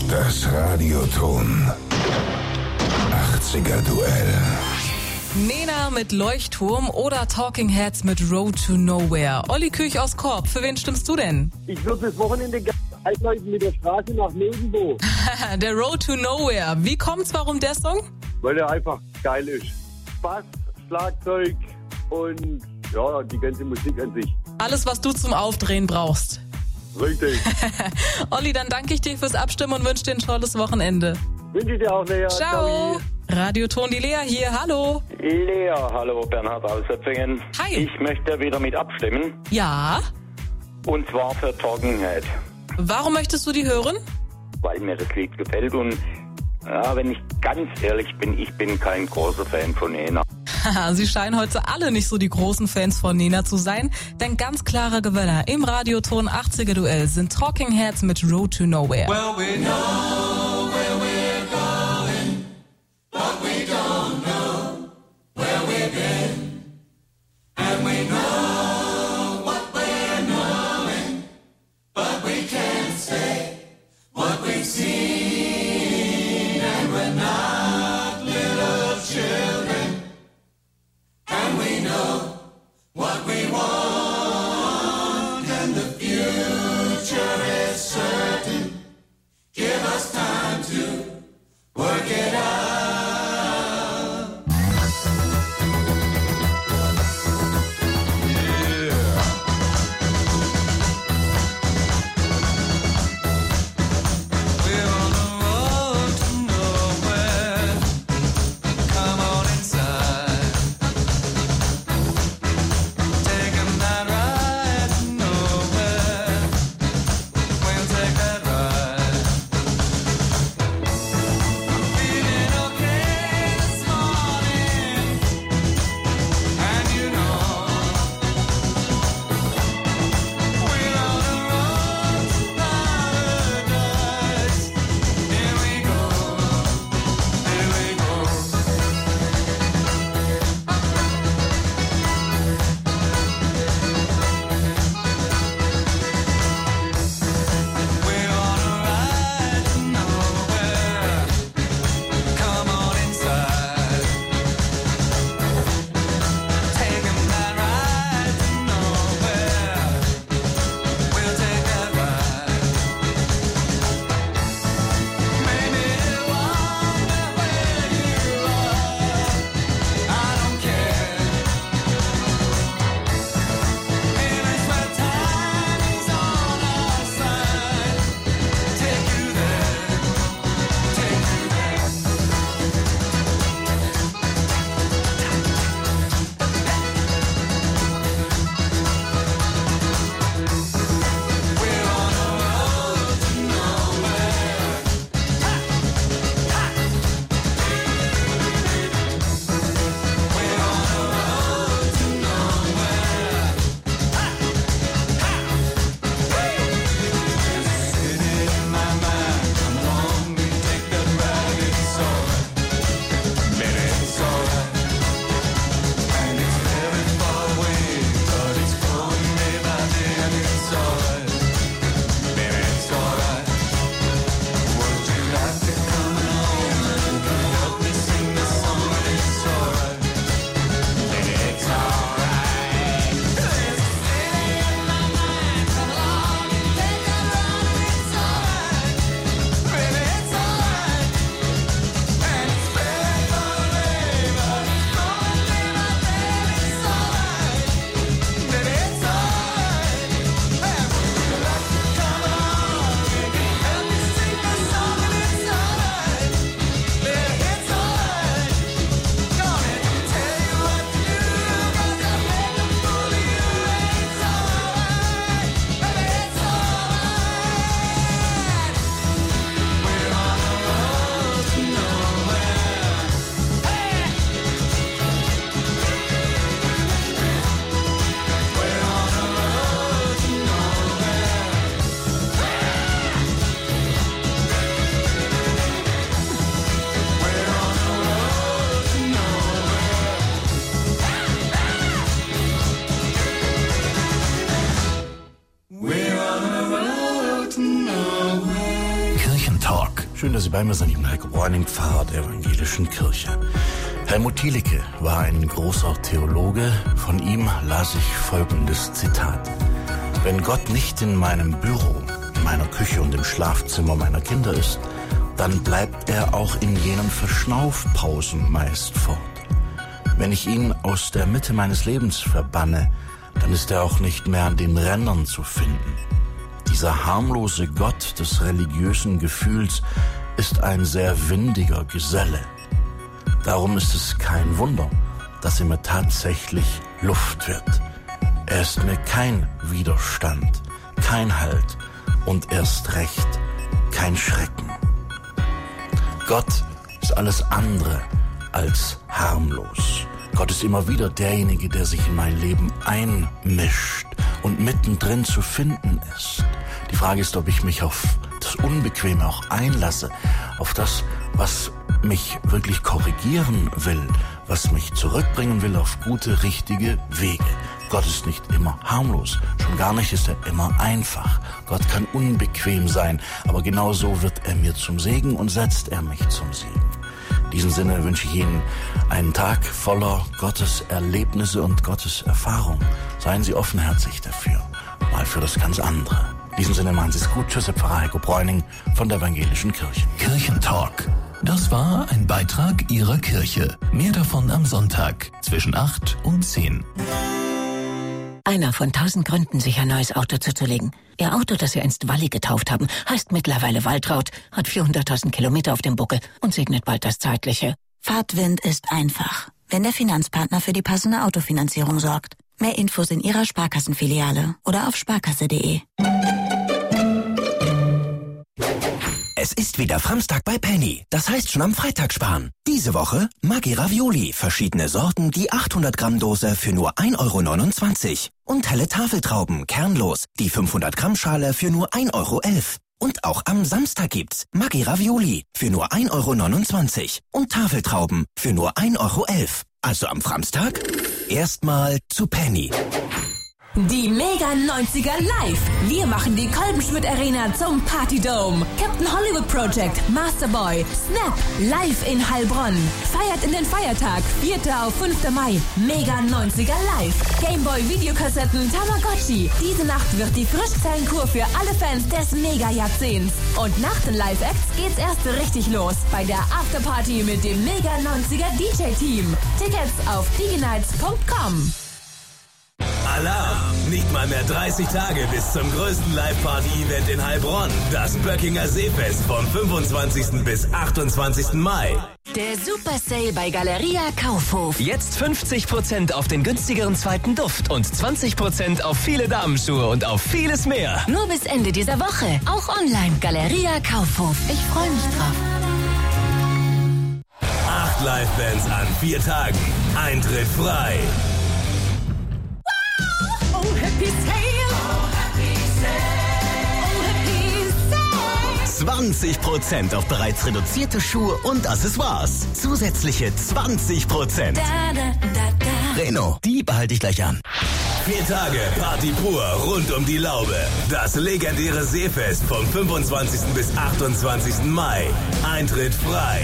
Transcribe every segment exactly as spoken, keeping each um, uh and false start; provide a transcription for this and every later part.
Das Radioton achtziger Duell. Nena mit Leuchtturm oder Talking Heads mit Road to Nowhere. Olli Küch aus Korb, für wen stimmst du denn? Ich würde das Wochenende gerne einläuten mit der Straße nach nirgendwo. Der Road to Nowhere. Wie kommt's, warum der Song? Weil er einfach geil ist. Bass, Schlagzeug und ja, die ganze Musik an sich. Alles, was du zum Aufdrehen brauchst. Richtig. Olli, dann danke ich dir fürs Abstimmen und wünsche dir ein tolles Wochenende. Wünsche ich dir auch, Lea. Ciao. Radioton, die Lea hier, hallo. Lea, hallo, Bernhard aus Öpfingen. Hi. Ich möchte wieder mit abstimmen. Ja? Und zwar für Talking Head. Warum möchtest du die hören? Weil mir das Lied gefällt und ja, wenn ich ganz ehrlich bin, ich bin kein großer Fan von Nena. Sie scheinen heute alle nicht so die großen Fans von Nena zu sein, denn ganz klare Gewinner im Radioton achtziger Duell sind Talking Heads mit Road to Nowhere. Well, we know where we're going, but we don't know where we've been. And we know what we're knowing, but we can't say what we've seen. And we're not little children, and we know what we want, and the future is certain. Give us time. Kirchentalk. Schön, dass Sie bei mir sind. Ich bin Heiko Bräuning, Pfarrer der Evangelischen Kirche. Helmut Thielicke war ein großer Theologe. Von ihm las ich folgendes Zitat. Wenn Gott nicht in meinem Büro, in meiner Küche und im Schlafzimmer meiner Kinder ist, dann bleibt er auch in jenen Verschnaufpausen meist fort. Wenn ich ihn aus der Mitte meines Lebens verbanne, dann ist er auch nicht mehr an den Rändern zu finden. Dieser harmlose Gott des religiösen Gefühls ist ein sehr windiger Geselle. Darum ist es kein Wunder, dass er mir tatsächlich Luft wird. Er ist mir kein Widerstand, kein Halt und erst recht kein Schrecken. Gott ist alles andere als harmlos. Gott ist immer wieder derjenige, der sich in mein Leben einmischt und mittendrin zu finden ist. Die Frage ist, ob ich mich auf das Unbequeme auch einlasse, auf das, was mich wirklich korrigieren will, was mich zurückbringen will auf gute, richtige Wege. Gott ist nicht immer harmlos, schon gar nicht ist er immer einfach. Gott kann unbequem sein, aber genau so wird er mir zum Segen und setzt er mich zum Segen. In diesem Sinne wünsche ich Ihnen einen Tag voller Gottes Erlebnisse und Gottes Erfahrung. Seien Sie offenherzig dafür, mal für das ganz andere. In diesem Sinne machen Sie es gut. Tschüss, Herr Pfarrer Heiko Bräuning von der Evangelischen Kirche. Kirchentalk. Das war ein Beitrag Ihrer Kirche. Mehr davon am Sonntag zwischen acht und zehn. Einer von tausend Gründen, sich ein neues Auto zuzulegen. Ihr Auto, das Sie einst Walli getauft haben, heißt mittlerweile Waltraud, hat vierhunderttausend Kilometer auf dem Buckel und segnet bald das Zeitliche. Fahrtwind ist einfach, wenn der Finanzpartner für die passende Autofinanzierung sorgt. Mehr Infos in Ihrer Sparkassenfiliale oder auf sparkasse punkt de. Es ist wieder Samstag bei Penny. Das heißt schon am Freitag sparen. Diese Woche Maggi Ravioli. Verschiedene Sorten, die achthundert Gramm Dose für nur ein Euro neunundzwanzig. Und helle Tafeltrauben, kernlos. Die fünfhundert Gramm Schale für nur ein Euro elf. Und auch am Samstag gibt's Maggi Ravioli für nur ein Euro neunundzwanzig. Und Tafeltrauben für nur ein Euro elf. Also am Samstag erstmal zu Penny. Die Mega neunziger live. Wir machen die Kolbenschmidt Arena zum Partydome. Captain Hollywood Project, Masterboy, Snap, live in Heilbronn. Feiert in den Feiertag, vierter auf fünfter Mai. Mega neunziger live. Gameboy Videokassetten Tamagotchi. Diese Nacht wird die Frischzellenkur für alle Fans des Mega-Jahrzehnts. Und nach den Live-Acts geht's erst richtig los bei der Afterparty mit dem Mega neunziger D J-Team. Tickets auf diginights punkt com. Alarm! Nicht mal mehr dreißig Tage bis zum größten Live-Party-Event in Heilbronn. Das Böckinger Seefest vom fünfundzwanzigsten bis achtundzwanzigsten Mai. Der Super Sale bei Galeria Kaufhof. Jetzt fünfzig Prozent auf den günstigeren zweiten Duft und zwanzig Prozent auf viele Damenschuhe und auf vieles mehr. Nur bis Ende dieser Woche. Auch online. Galeria Kaufhof. Ich freue mich drauf. Acht Live-Bands an vier Tagen. Eintritt frei. Oh, happy sale. Oh, happy sale. Oh, happy sale. zwanzig Prozent auf bereits reduzierte Schuhe und Accessoires. Zusätzliche zwanzig Prozent. Da, da, da, da. Renault, die behalte ich gleich an. Vier Tage Party pur rund um die Laube. Das legendäre Seefest vom fünfundzwanzigsten bis achtundzwanzigsten Mai. Eintritt frei.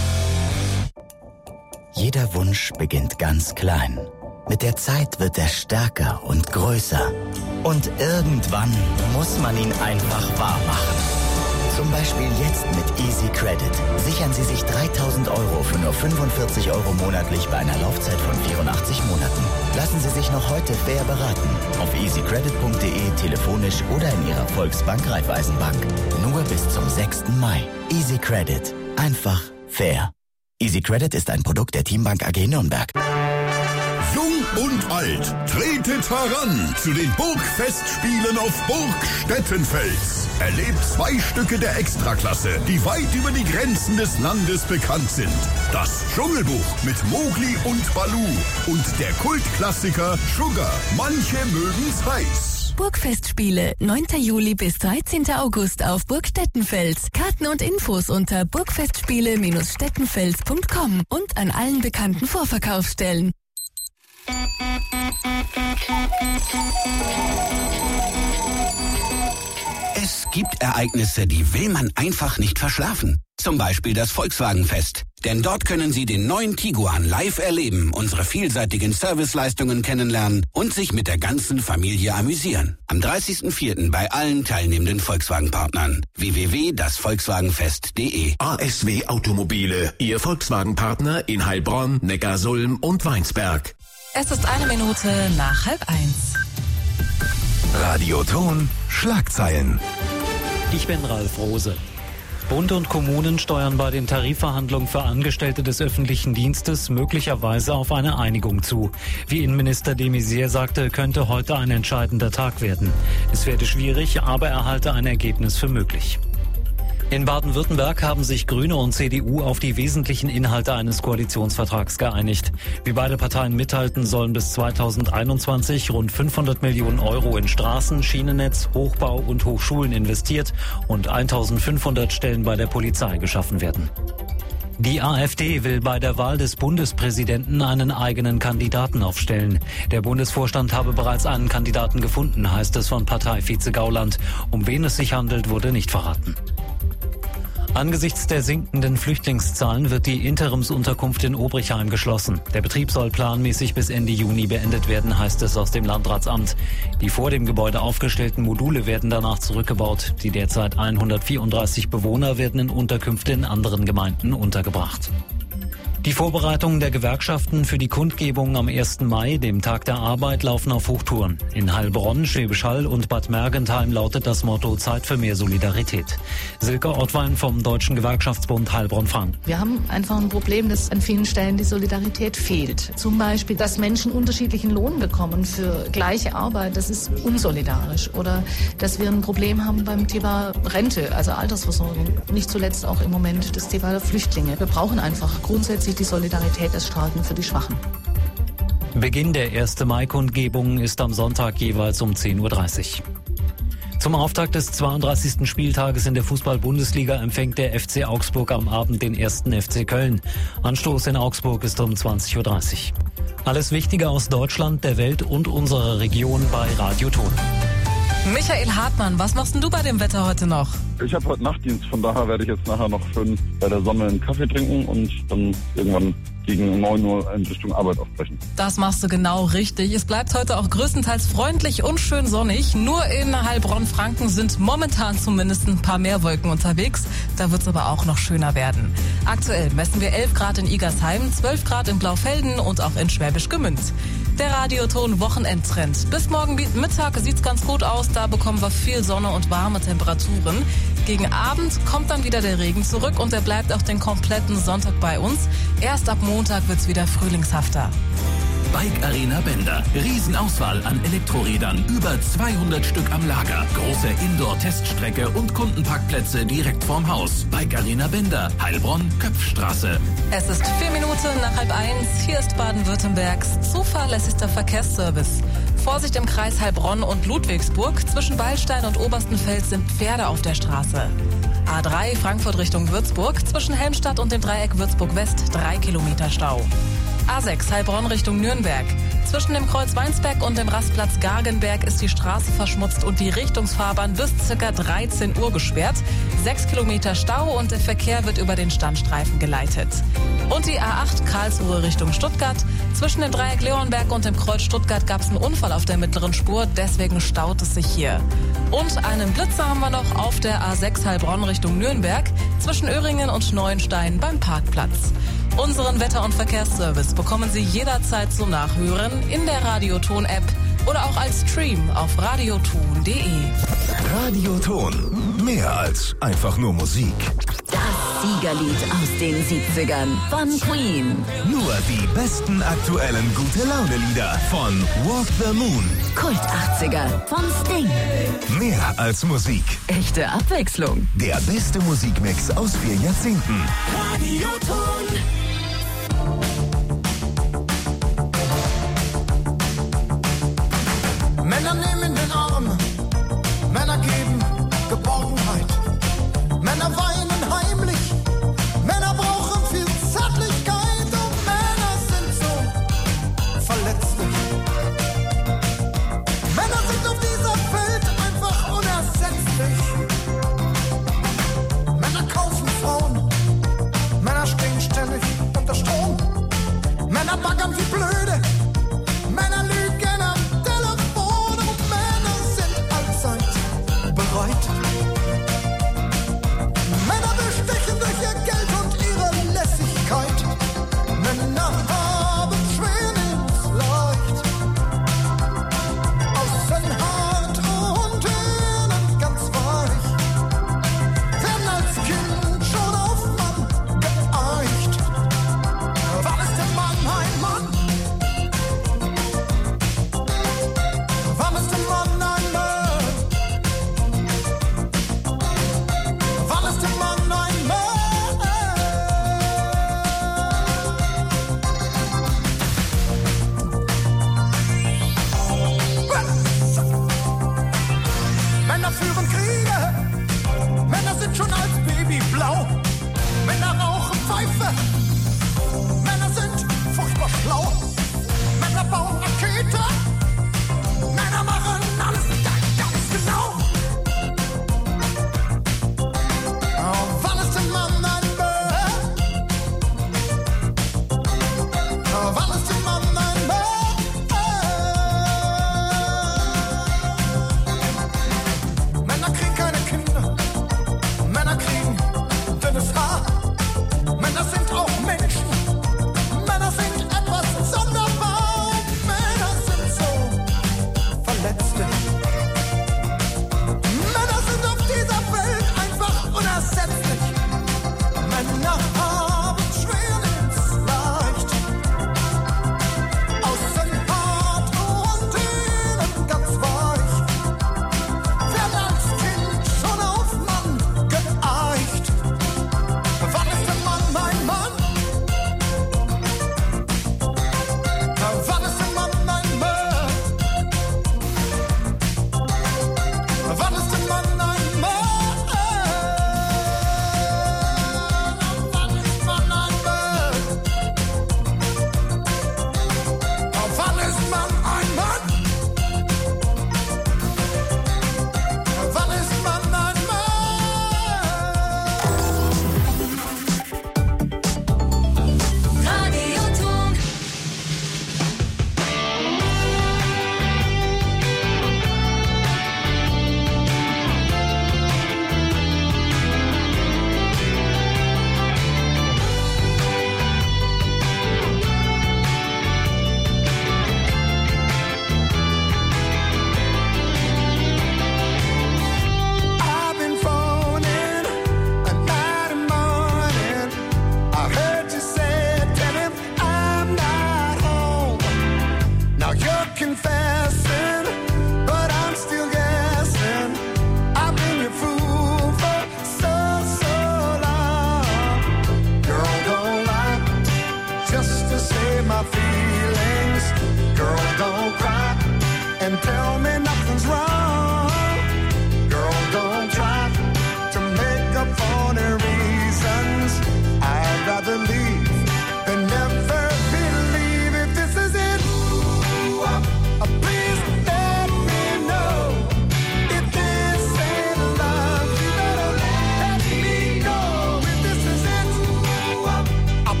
Jeder Wunsch beginnt ganz klein. Mit der Zeit wird er stärker und größer. Und irgendwann muss man ihn einfach wahr machen. Zum Beispiel jetzt mit Easy Credit. Sichern Sie sich dreitausend Euro für nur fünfundvierzig Euro monatlich bei einer Laufzeit von vierundachtzig Monaten. Lassen Sie sich noch heute fair beraten. Auf easycredit punkt de, telefonisch oder in Ihrer Volksbank Raiffeisenbank. Nur bis zum sechsten Mai. Easy Credit. Einfach fair. Easy Credit ist ein Produkt der Teambank A G Nürnberg. Jung und alt, tretet heran zu den Burgfestspielen auf Burg Stettenfels. Erlebt zwei Stücke der Extraklasse, die weit über die Grenzen des Landes bekannt sind. Das Dschungelbuch mit Mowgli und Baloo und der Kultklassiker Sugar. Manche mögen's heiß. Burgfestspiele, neunter Juli bis dreizehnter August auf Burg Stettenfels. Karten und Infos unter burgfestspiele stettenfels punkt com und an allen bekannten Vorverkaufsstellen. Es gibt Ereignisse, die will man einfach nicht verschlafen. Zum Beispiel das Volkswagenfest. Denn dort können Sie den neuen Tiguan live erleben, unsere vielseitigen Serviceleistungen kennenlernen und sich mit der ganzen Familie amüsieren. Am dreißigsten vierten bei allen teilnehmenden Volkswagen-Partnern. w w w punkt das volkswagenfest punkt de. A S W Automobile, Ihr Volkswagen-Partner in Heilbronn, Neckarsulm und Weinsberg. Es ist eine Minute nach halb eins. Radioton Schlagzeilen. Ich bin Ralf Rose. Bund und Kommunen steuern bei den Tarifverhandlungen für Angestellte des öffentlichen Dienstes möglicherweise auf eine Einigung zu. Wie Innenminister de Maizière sagte, könnte heute ein entscheidender Tag werden. Es werde schwierig, aber er halte ein Ergebnis für möglich. In Baden-Württemberg haben sich Grüne und C D U auf die wesentlichen Inhalte eines Koalitionsvertrags geeinigt. Wie beide Parteien mitteilten, sollen bis zweitausendeinundzwanzig rund fünfhundert Millionen Euro in Straßen, Schienennetz, Hochbau und Hochschulen investiert und eintausendfünfhundert Stellen bei der Polizei geschaffen werden. Die AfD will bei der Wahl des Bundespräsidenten einen eigenen Kandidaten aufstellen. Der Bundesvorstand habe bereits einen Kandidaten gefunden, heißt es von Parteivize Gauland. Um wen es sich handelt, wurde nicht verraten. Angesichts der sinkenden Flüchtlingszahlen wird die Interimsunterkunft in Obrichheim geschlossen. Der Betrieb soll planmäßig bis Ende Juni beendet werden, heißt es aus dem Landratsamt. Die vor dem Gebäude aufgestellten Module werden danach zurückgebaut. Die derzeit hundertvierunddreißig Bewohner werden in Unterkünfte in anderen Gemeinden untergebracht. Die Vorbereitungen der Gewerkschaften für die Kundgebung am ersten Mai, dem Tag der Arbeit, laufen auf Hochtouren. In Heilbronn, Schwäbisch Hall und Bad Mergentheim lautet das Motto Zeit für mehr Solidarität. Silke Ottwein vom Deutschen Gewerkschaftsbund Heilbronn-Franken. Wir haben einfach ein Problem, dass an vielen Stellen die Solidarität fehlt. Zum Beispiel, dass Menschen unterschiedlichen Lohn bekommen für gleiche Arbeit, das ist unsolidarisch. Oder dass wir ein Problem haben beim Thema Rente, also Altersversorgung. Nicht zuletzt auch im Moment das Thema der Flüchtlinge. Wir brauchen einfach grundsätzlich die Solidarität des Starken für die Schwachen. Beginn der ersten Mai-Kundgebung ist am Sonntag jeweils um zehn Uhr dreißig. Zum Auftakt des zweiunddreißigsten Spieltages in der Fußball-Bundesliga empfängt der F C Augsburg am Abend den ersten F C Köln. Anstoß in Augsburg ist um zwanzig Uhr dreißig. Alles Wichtige aus Deutschland, der Welt und unserer Region bei Radioton. Michael Hartmann, was machst denn du bei dem Wetter heute noch? Ich habe heute Nachtdienst, von daher werde ich jetzt nachher noch schön bei der Sonne einen Kaffee trinken und dann irgendwann gegen neun Uhr in Richtung Arbeit aufbrechen. Das machst du genau richtig. Es bleibt heute auch größtenteils freundlich und schön sonnig. Nur in Heilbronn-Franken sind momentan zumindest ein paar mehr Wolken unterwegs. Da wird es aber auch noch schöner werden. Aktuell messen wir elf Grad in Igersheim, zwölf Grad in Blaufelden und auch in Schwäbisch Gmünd. Der Radioton Wochenendtrend. Bis morgen Mittag sieht's ganz gut aus. Da bekommen wir viel Sonne und warme Temperaturen. Gegen Abend kommt dann wieder der Regen zurück und der bleibt auch den kompletten Sonntag bei uns. Erst ab Montag wird's wieder frühlingshafter. Bike Arena Bender. Riesenauswahl an Elektrorädern. Über zweihundert Stück am Lager. Große Indoor-Teststrecke und Kundenparkplätze direkt vorm Haus. Bike Arena Bender. Heilbronn, Köpfstraße. Es ist vier Minuten nach halb eins. Hier ist Baden-Württembergs zuverlässigster Verkehrsservice. Vorsicht im Kreis Heilbronn und Ludwigsburg. Zwischen Beilstein und Oberstenfels sind Pferde auf der Straße. A drei Frankfurt Richtung Würzburg. Zwischen Helmstadt und dem Dreieck Würzburg-West drei Kilometer Stau. A sechs Heilbronn Richtung Nürnberg. Zwischen dem Kreuz Weinsberg und dem Rastplatz Gargenberg ist die Straße verschmutzt und die Richtungsfahrbahn bis ca. dreizehn Uhr gesperrt. sechs Kilometer Stau und der Verkehr wird über den Standstreifen geleitet. Und die A acht Karlsruhe Richtung Stuttgart. Zwischen dem Dreieck Leonberg und dem Kreuz Stuttgart gab es einen Unfall auf der mittleren Spur, deswegen staut es sich hier. Und einen Blitzer haben wir noch auf der A sechs Heilbronn Richtung Nürnberg. Zwischen Öhringen und Neuenstein beim Parkplatz. Unseren Wetter- und Verkehrsservice bekommen Sie jederzeit zum Nachhören in der Radioton-App oder auch als Stream auf radioton punkt de. Radioton. Mehr als einfach nur Musik. Das Siegerlied aus den siebzigern von Queen. Nur die besten aktuellen Gute-Laune-Lieder von Walk the Moon. Kult achtziger von Sting. Mehr als Musik. Echte Abwechslung. Der beste Musikmix aus vier Jahrzehnten. Radioton. Männer nehmen den Arm.